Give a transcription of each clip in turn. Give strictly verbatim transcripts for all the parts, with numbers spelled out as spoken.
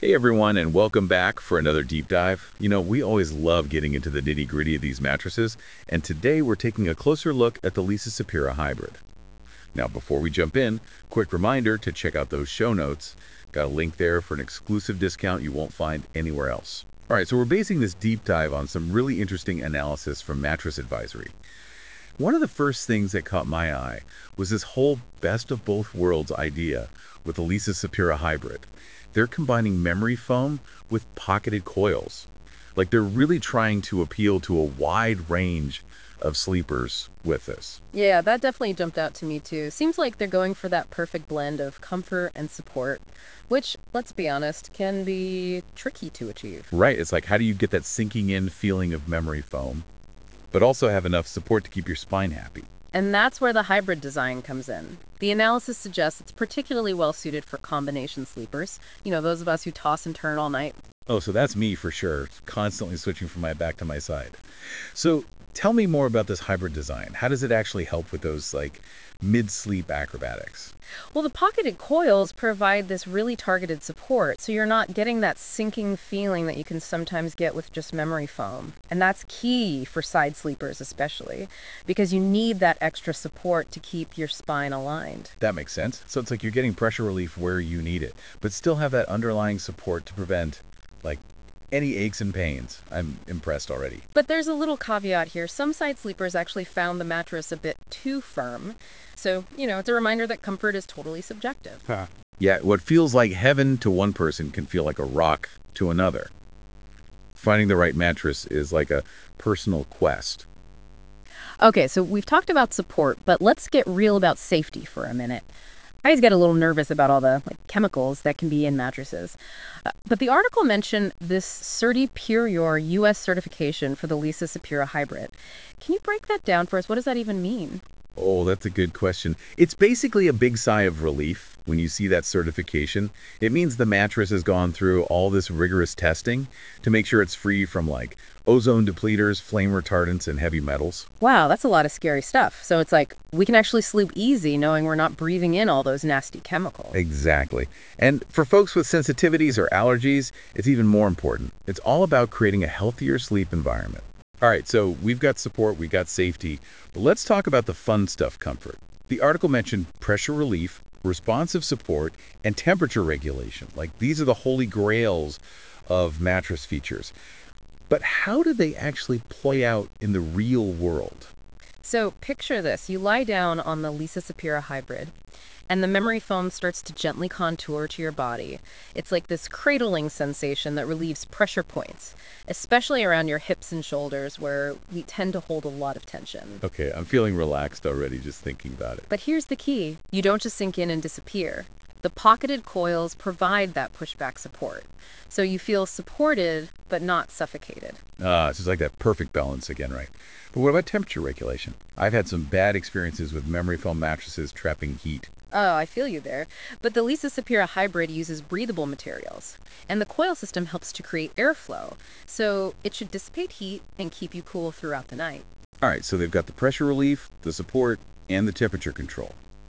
Hey everyone, and welcome back for another deep dive. You know, we always love getting into the nitty-gritty of these mattresses, and today we're taking a closer look at the Lisa Sapira Hybrid. Now, before we jump in, quick reminder to check out those show notes. Got a link there for an exclusive discount you won't find anywhere else. All right, so we're basing this deep dive on some really interesting analysis from Mattress Advisory. One of the first things that caught my eye was this whole best of both worlds idea with the Lisa Sapira Hybrid. They're combining memory foam with pocketed coils. Like they're really trying to appeal to a wide range of sleepers with this. Yeah, that definitely jumped out to me too. Seems like they're going for that perfect blend of comfort and support, which, let's be honest, can be tricky to achieve. Right, it's like how do you get that sinking in feeling of memory foam, but also have enough support to keep your spine happy? And that's where the hybrid design comes in. The analysis suggests it's particularly well suited for combination sleepers, you know, those of us who toss and turn all night. Oh, so that's me for sure, constantly switching from my back to my side. So tell me more about this hybrid design. How does it actually help with those like mid-sleep acrobatics? Well, the pocketed coils provide this really targeted support, so you're not getting that sinking feeling that you can sometimes get with just memory foam. And that's key for side sleepers, especially, because you need that extra support to keep your spine aligned. That makes sense. So it's like you're getting pressure relief where you need it, but still have that underlying support to prevent like any aches and pains. I'm impressed already. But there's a little caveat here. Some side sleepers actually found the mattress a bit too firm. So, you know, it's a reminder that comfort is totally subjective. Huh. Yeah, what feels like heaven to one person can feel like a rock to another. Finding the right mattress is like a personal quest. Okay, so we've talked about support, but let's get real about safety for a minute. I always get a little nervous about all the like, chemicals that can be in mattresses. Uh, but the article mentioned this Certi Purior U S certification for the Lisa Sapira Hybrid. Can you break that down for us? What does that even mean? Oh, that's a good question. It's basically a big sigh of relief when you see that certification. It means the mattress has gone through all this rigorous testing to make sure it's free from like ozone depleters, flame retardants, and heavy metals. Wow, that's a lot of scary stuff. So it's like we can actually sleep easy knowing we're not breathing in all those nasty chemicals. Exactly. And for folks with sensitivities or allergies, it's even more important. It's all about creating a healthier sleep environment. All right, so we've got support, we got safety, but let's talk about the fun stuff comfort. The article mentioned pressure relief, responsive support, and temperature regulation. Like these are the holy grails of mattress features. But how do they actually play out in the real world? So picture this. You lie down on the Lisa Sapira Hybrid, and the memory foam starts to gently contour to your body. It's like this cradling sensation that relieves pressure points, especially around your hips and shoulders where we tend to hold a lot of tension. Okay, I'm feeling relaxed already just thinking about it. But here's the key. You don't just sink in and disappear. The pocketed coils provide that pushback support. So you feel supported, but not suffocated. Ah, it's just like that perfect balance again, right? But what about temperature regulation? I've had some bad experiences with memory foam mattresses trapping heat. Oh, I feel you there. But the Lisa Sapira Hybrid uses breathable materials, and the coil system helps to create airflow. So it should dissipate heat and keep you cool throughout the night. All right, so they've got the pressure relief, the support, and the temperature control.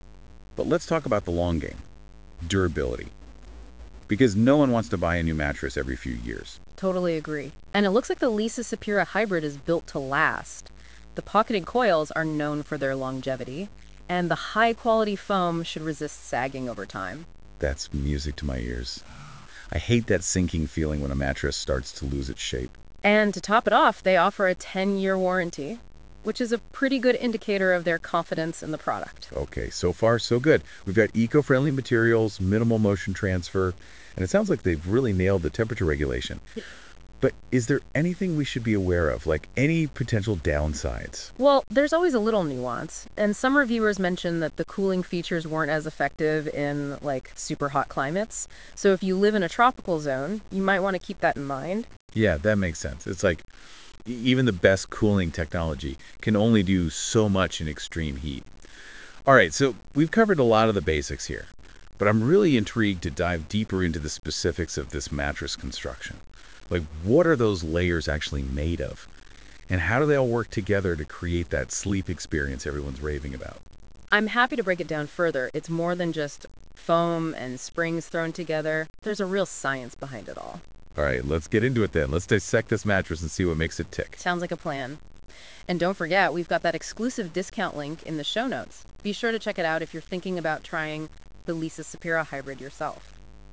But let's talk about the long game, durability. Because no one wants to buy a new mattress every few years. Totally agree. And it looks like the Lisa Sapira Hybrid is built to last. The pocketed coils are known for their longevity, and the high quality foam should resist sagging over time. That's music to my ears. I hate that sinking feeling when a mattress starts to lose its shape. And to top it off, they offer a ten year warranty, which is a pretty good indicator of their confidence in the product. Okay, so far so good. We've got eco-friendly materials, minimal motion transfer, and it sounds like they've really nailed the temperature regulation. But is there anything we should be aware of, like any potential downsides? Well, there's always a little nuance, and some reviewers mentioned that the cooling features weren't as effective in like super hot climates. So if you live in a tropical zone, you might want to keep that in mind. Yeah, that makes sense. It's like e- even the best cooling technology can only do so much in extreme heat. All right, so we've covered a lot of the basics here, but I'm really intrigued to dive deeper into the specifics of this mattress construction. Like, what are those layers actually made of? And how do they all work together to create that sleep experience everyone's raving about? I'm happy to break it down further. It's more than just foam and springs thrown together. There's a real science behind it all. All right, let's get into it then. Let's dissect this mattress and see what makes it tick. Sounds like a plan. And don't forget, we've got that exclusive discount link in the show notes. Be sure to check it out if you're thinking about trying the Lisa Sapira Hybrid yourself.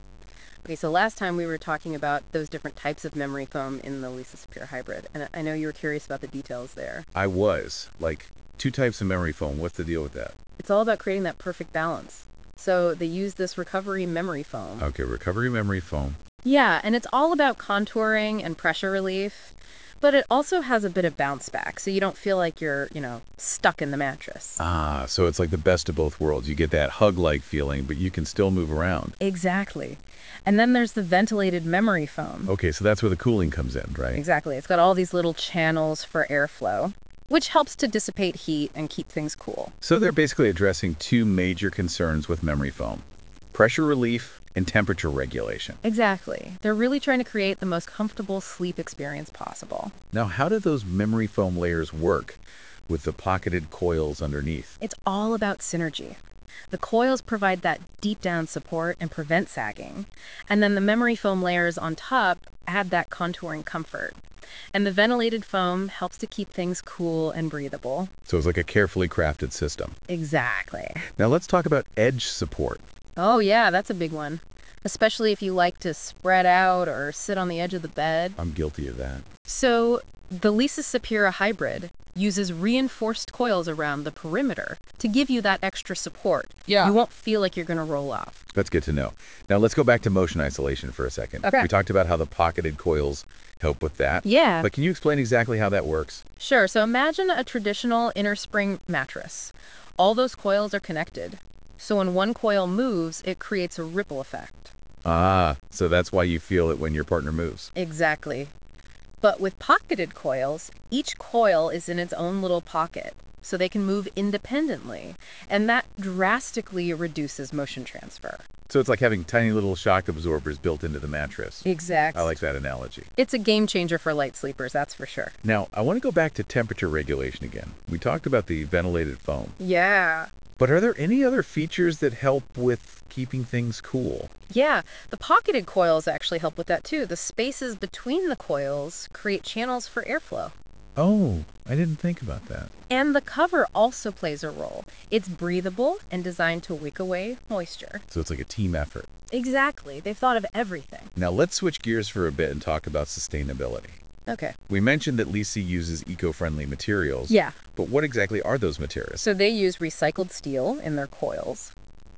Okay, so last time we were talking about those different types of memory foam in the Lisa Sapira Hybrid, and I know you were curious about the details there. I was. Like, two types of memory foam. What's the deal with that? It's all about creating that perfect balance. So they use this recovery memory foam. Okay, recovery memory foam. Yeah, and it's all about contouring and pressure relief, but it also has a bit of bounce back, so you don't feel like you're, you know, stuck in the mattress. Ah, so it's like the best of both worlds. You get that hug-like feeling, but you can still move around. Exactly. And then there's the ventilated memory foam. Okay, so that's where the cooling comes in, right? Exactly. It's got all these little channels for airflow, which helps to dissipate heat and keep things cool. So they're basically addressing two major concerns with memory foam: pressure relief and temperature regulation. Exactly. They're really trying to create the most comfortable sleep experience possible. Now, how do those memory foam layers work with the pocketed coils underneath? It's all about synergy. The coils provide that deep down support and prevent sagging. And then the memory foam layers on top add that contouring comfort. And the ventilated foam helps to keep things cool and breathable. So it's like a carefully crafted system. Exactly. Now let's talk about edge support. Oh, yeah, that's a big one. Especially if you like to spread out or sit on the edge of the bed. I'm guilty of that. So the Lisa Sapira Hybrid uses reinforced coils around the perimeter to give you that extra support. Yeah. You won't feel like you're going to roll off. That's good to know. Now let's go back to motion isolation for a second. Okay. We talked about how the pocketed coils help with that. Yeah. But can you explain exactly how that works? Sure. So imagine a traditional inner spring mattress. All those coils are connected. So when one coil moves, it creates a ripple effect. Ah, so that's why you feel it when your partner moves. Exactly. But with pocketed coils, each coil is in its own little pocket, so they can move independently, and that drastically reduces motion transfer. So it's like having tiny little shock absorbers built into the mattress. Exactly. I like that analogy. It's a game changer for light sleepers, that's for sure. Now, I want to go back to temperature regulation again. We talked about the ventilated foam. Yeah. But are there any other features that help with keeping things cool? Yeah, the pocketed coils actually help with that too. The spaces between the coils create channels for airflow. Oh, I didn't think about that. And the cover also plays a role. It's breathable and designed to wick away moisture. So it's like a team effort. Exactly. They've thought of everything. Now let's switch gears for a bit and talk about sustainability. Okay. We mentioned that Lisa uses eco-friendly materials. Yeah. But what exactly are those materials? So they use recycled steel in their coils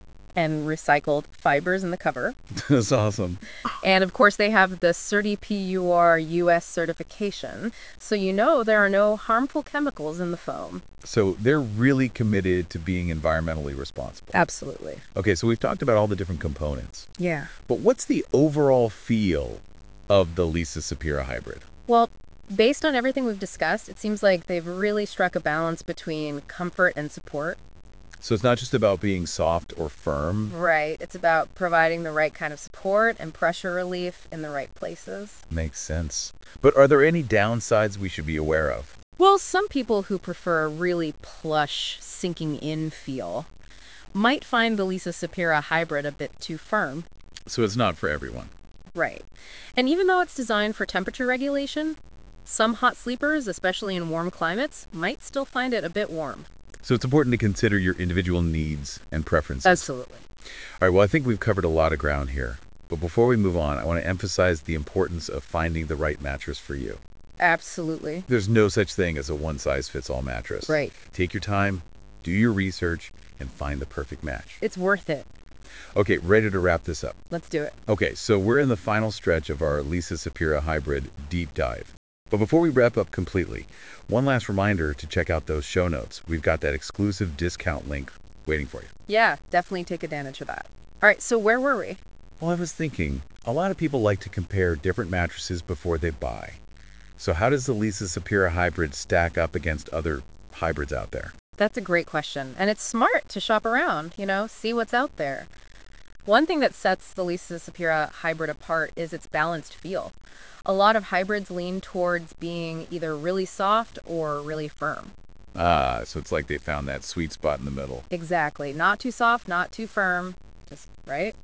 and recycled fibers in the cover. That's awesome. And of course, they have the CertiPUR U S certification. So you know there are no harmful chemicals in the foam. So they're really committed to being environmentally responsible. Absolutely. Okay, so we've talked about all the different components. Yeah. But what's the overall feel of the Lisa Sapira Hybrid? Well, based on everything we've discussed, it seems like they've really struck a balance between comfort and support. So it's not just about being soft or firm. Right. It's about providing the right kind of support and pressure relief in the right places. Makes sense. But are there any downsides we should be aware of? Well, some people who prefer a really plush, sinking in feel might find the Lisa Sapira Hybrid a bit too firm. So it's not for everyone. Right. And even though it's designed for temperature regulation, some hot sleepers, especially in warm climates, might still find it a bit warm. So it's important to consider your individual needs and preferences. Absolutely. All right, well, I think we've covered a lot of ground here. But before we move on, I want to emphasize the importance of finding the right mattress for you. Absolutely. There's no such thing as a one-size-fits-all mattress. Right. Take your time, do your research, and find the perfect match. It's worth it. Okay, ready to wrap this up. Let's do it. Okay, so we're in the final stretch of our Lisa Sapira Hybrid deep dive. But before we wrap up completely, one last reminder to check out those show notes. We've got that exclusive discount link waiting for you. Yeah, definitely take advantage of that. All right, so where were we? Well, I was thinking, a lot of people like to compare different mattresses before they buy. So how does the Lisa Sapira Hybrid stack up against other hybrids out there? That's a great question. And it's smart to shop around, you know, see what's out there. One thing that sets the Lisa Sapira Hybrid apart is its balanced feel. A lot of hybrids lean towards being either really soft or really firm. Ah, so it's like they found that sweet spot in the middle. Exactly. Not too soft, not too firm. Just, right?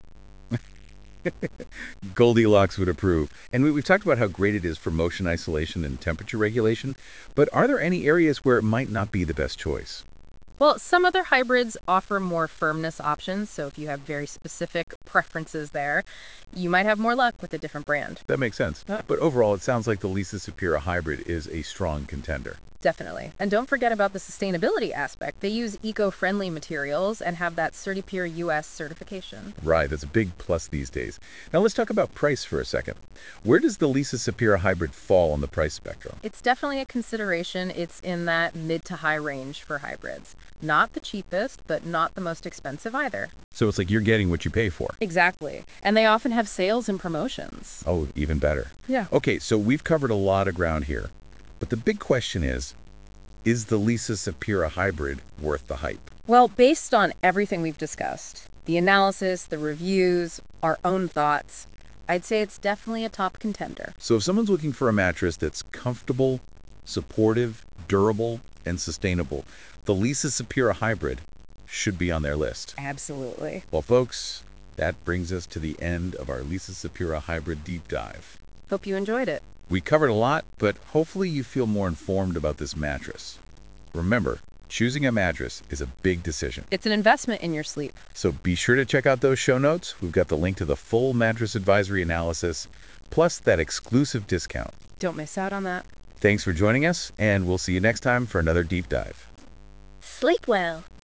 Goldilocks would approve. And we, we've talked about how great it is for motion isolation and temperature regulation, but are there any areas where it might not be the best choice? Well, some other hybrids offer more firmness options, so if you have very specific preferences there, you might have more luck with a different brand. That makes sense. Yeah. But overall, it sounds like the Lisa Sapira hybrid is a strong contender. Definitely. And don't forget about the sustainability aspect. They use eco-friendly materials and have that CertiPure U S certification. Right, that's a big plus these days. Now let's talk about price for a second. Where does the Lisa Sapira hybrid fall on the price spectrum? It's definitely a consideration. It's in that mid to high range for hybrids. Not the cheapest, but not the most expensive either. So it's like you're getting what you pay for. Exactly. And they often have sales and promotions. Oh, even better. Yeah. Okay, so we've covered a lot of ground here. But the big question is, is the Lisa Sapira hybrid worth the hype? Well, based on everything we've discussed, the analysis, the reviews, our own thoughts, I'd say it's definitely a top contender. So if someone's looking for a mattress that's comfortable, supportive, durable, and sustainable, the Lisa Sapira hybrid should be on their list. Absolutely. Well, folks, that brings us to the end of our Lisa Sapira hybrid deep dive. Hope you enjoyed it. We covered a lot, but hopefully you feel more informed about this mattress. Remember, choosing a mattress is a big decision. It's an investment in your sleep. So be sure to check out those show notes. We've got the link to the full mattress advisory analysis, plus that exclusive discount. Don't miss out on that. Thanks for joining us, and we'll see you next time for another deep dive. Sleep well.